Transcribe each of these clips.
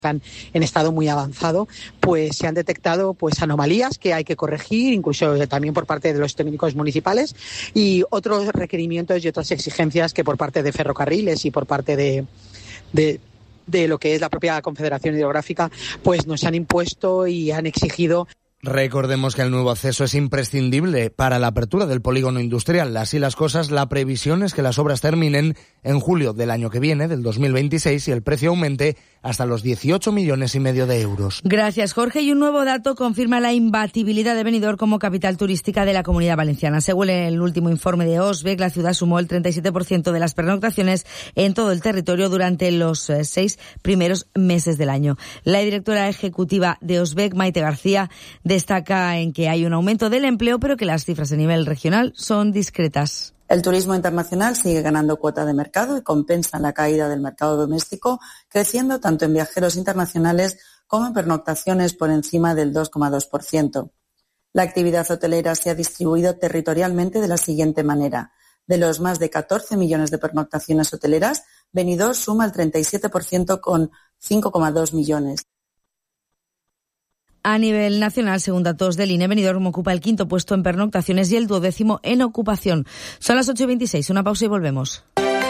están en estado muy avanzado, pues se han detectado anomalías que hay que corregir, incluso también por parte de los técnicos municipales, y otros requerimientos y otras exigencias que por parte de Ferrocarriles y por parte de lo que es la propia Confederación Hidrográfica, pues nos han impuesto y han exigido. Recordemos que el nuevo acceso es imprescindible para la apertura del polígono industrial. Así las cosas, la previsión es que las obras terminen en julio del año que viene, del 2026, y el precio aumente hasta los 18,5 millones de euros. Gracias, Jorge. Y un nuevo dato confirma la imbatibilidad de Benidorm como capital turística de la Comunidad Valenciana. Según el último informe de OSBEC, la ciudad sumó el 37% de las pernoctaciones en todo el territorio durante los 6 primeros meses del año. La directora ejecutiva de OSBEC, Maite García, destaca en que hay un aumento del empleo, pero que las cifras a nivel regional son discretas. El turismo internacional sigue ganando cuota de mercado y compensa la caída del mercado doméstico, creciendo tanto en viajeros internacionales como en pernoctaciones por encima del 2,2%. La actividad hotelera se ha distribuido territorialmente de la siguiente manera. De los más de 14 millones de pernoctaciones hoteleras, Benidorm suma el 37% con 5,2 millones. A nivel nacional, según datos del INE, Benidorm ocupa el 5º puesto en pernoctaciones y el 12º en ocupación. Son las 8:26, una pausa y volvemos.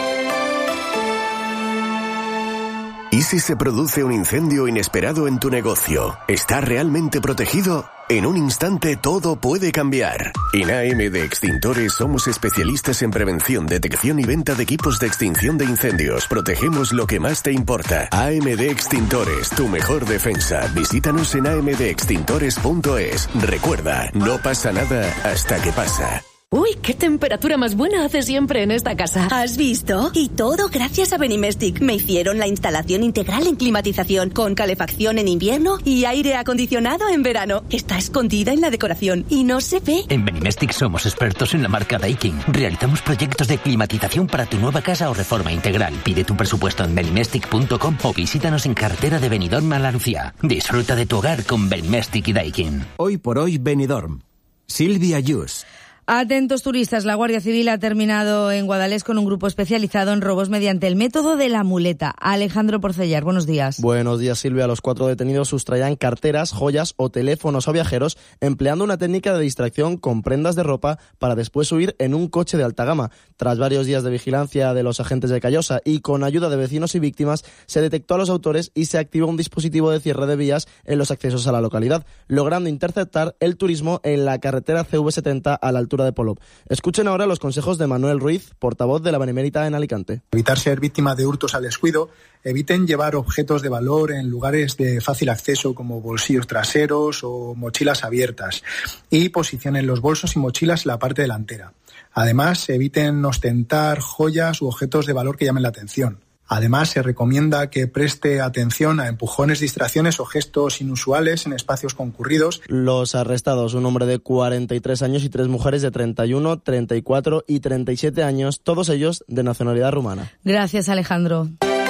¿Y si se produce un incendio inesperado en tu negocio? ¿Está realmente protegido? En un instante todo puede cambiar. En AMD Extintores somos especialistas en prevención, detección y venta de equipos de extinción de incendios. Protegemos lo que más te importa. AMD Extintores, tu mejor defensa. Visítanos en amdextintores.es. Recuerda, no pasa nada hasta que pasa. Uy, qué temperatura más buena hace siempre en esta casa. ¿Has visto? Y todo gracias a Benimestic. Me hicieron la instalación integral en climatización, con calefacción en invierno y aire acondicionado en verano. Está escondida en la decoración y no se ve. En Benimestic somos expertos en la marca Daikin. Realizamos proyectos de climatización para tu nueva casa o reforma integral. Pide tu presupuesto en benimestic.com o visítanos en carretera de Benidorm a La Lucía. Disfruta de tu hogar con Benimestic y Daikin. Hoy por hoy Benidorm. Silvia Yus. Atentos turistas, la Guardia Civil ha terminado en Guadalest con un grupo especializado en robos mediante el método de la muleta. Alejandro Porcellar, buenos días. Buenos días, Silvia. Los 4 detenidos sustraían carteras, joyas o teléfonos a viajeros empleando una técnica de distracción con prendas de ropa para después huir en un coche de alta gama. Tras varios días de vigilancia de los agentes de Callosa y con ayuda de vecinos y víctimas, se detectó a los autores y se activó un dispositivo de cierre de vías en los accesos a la localidad, logrando interceptar el turismo en la carretera CV70 a la altura de Polop. Escuchen ahora los consejos de Manuel Ruiz, portavoz de la Benemérita en Alicante. Evitar ser víctima de hurtos al descuido, eviten llevar objetos de valor en lugares de fácil acceso como bolsillos traseros o mochilas abiertas y posicionen los bolsos y mochilas en la parte delantera. Además, eviten ostentar joyas u objetos de valor que llamen la atención. Además, se recomienda que preste atención a empujones, distracciones o gestos inusuales en espacios concurridos. Los arrestados, un hombre de 43 años y 3 mujeres de 31, 34 y 37 años, todos ellos de nacionalidad rumana. Gracias, Alejandro.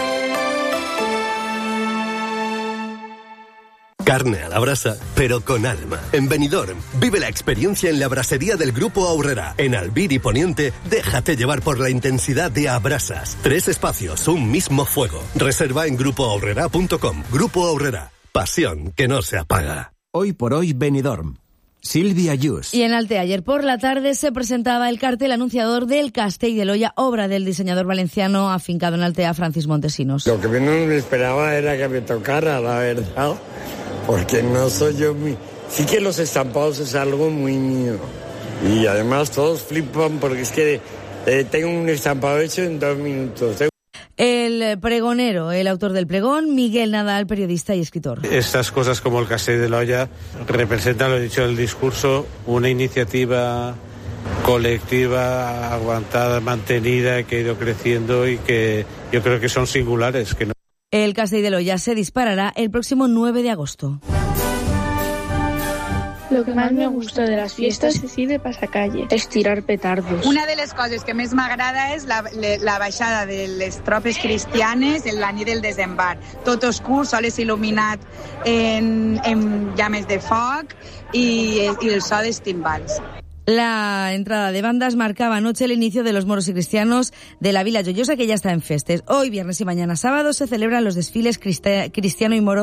Carne a la brasa, pero con alma. En Benidorm, vive la experiencia en la brasería del Grupo Aurrera. En Albir y Poniente, déjate llevar por la intensidad de Abrasas. 3 espacios, un mismo fuego. Reserva en grupoaurrera.com. Grupo Aurrera, pasión que no se apaga. Hoy por hoy Benidorm. Silvia Yus. Y en Altea, ayer por la tarde se presentaba el cartel anunciador del Castell de l'Olla, obra del diseñador valenciano afincado en Altea, Francis Montesinos. Lo que no me esperaba era que me tocara, la verdad, porque no soy yo mío. Sí que los estampados es algo muy mío. Y además todos flipan porque es que tengo un estampado hecho en 2 minutos. El pregonero, el autor del pregón, Miguel Nadal, periodista y escritor. Estas cosas como el Castell de l'Olla representan, lo he dicho en el discurso, una iniciativa colectiva, aguantada, mantenida, que ha ido creciendo y que yo creo que son singulares. Que no... El Castell de l'Olla se disparará el próximo 9 de agosto. Lo que más me gusta de les fiestes és ir de passacalle, és tirar petardos. Una de les coses que més m'agrada és la baixada de les tropes cristianes en la nit del desembarc. Tot oscur, sols il·luminat en llames de foc i el so dels timbals. La entrada de bandas marcaba anoche el inicio de los moros y cristianos de la Vila Joiosa, que ya está en festes. Hoy, viernes y mañana sábado se celebran los desfiles cristiano y moro